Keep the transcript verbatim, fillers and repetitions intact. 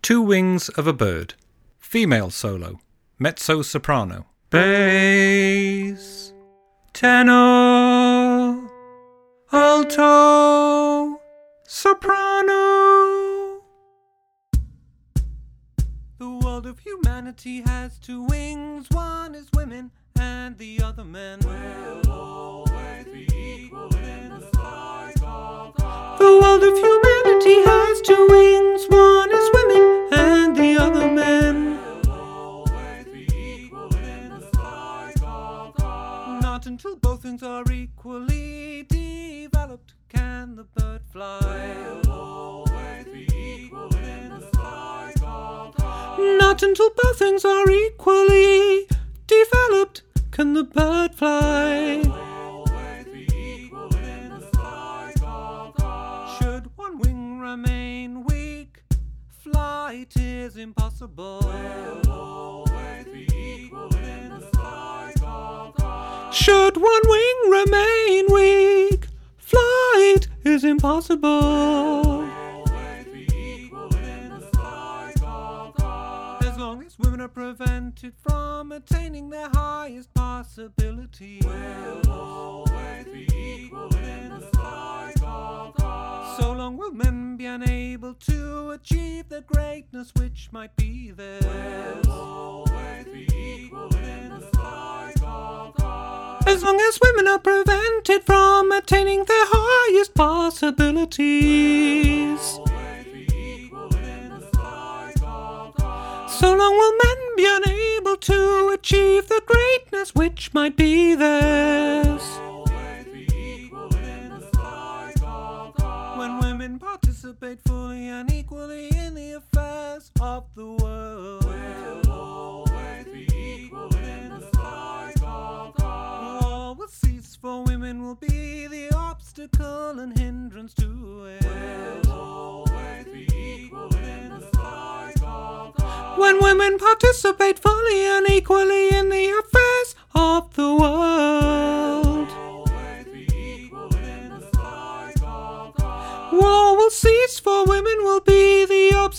Two Wings of a Bird. Female solo. Mezzo-soprano. Bass. Tenor. Alto. Soprano. The world of humanity has two wings. One is women and the other men. Will always be equal in the sight of God. The world of humanity has two wings. One is women and the other men. Will always be equal in the sight of God. Not until both wings are equally developed can the bird fly. Will always be equal in the sight of God. Not until both wings are equally developed can the bird fly. Will always be equal in the sight of God. Should one wing remain weak, flight is impossible. Will always be equal in the sight of God. Should one wing remain weak, flight is impossible. As long as women are prevented from attaining their highest possibility, will always be equal in the sight of God. So long will men be unable to achieve the greatness which might be theirs. Will always be equal in the sight of God. As long as women are prevented from attaining their highest possibilities, so long will men be unable to achieve the greatness which might be theirs. When women participate fully and equally in the affairs of the world, will always be equal in the sight of God. War will cease, for women will be the obstacle and hindrance to it. Will always be equal in the sight of God. When women participate fully and equally in the affairs of the world, war will cease, for women will be the obstacle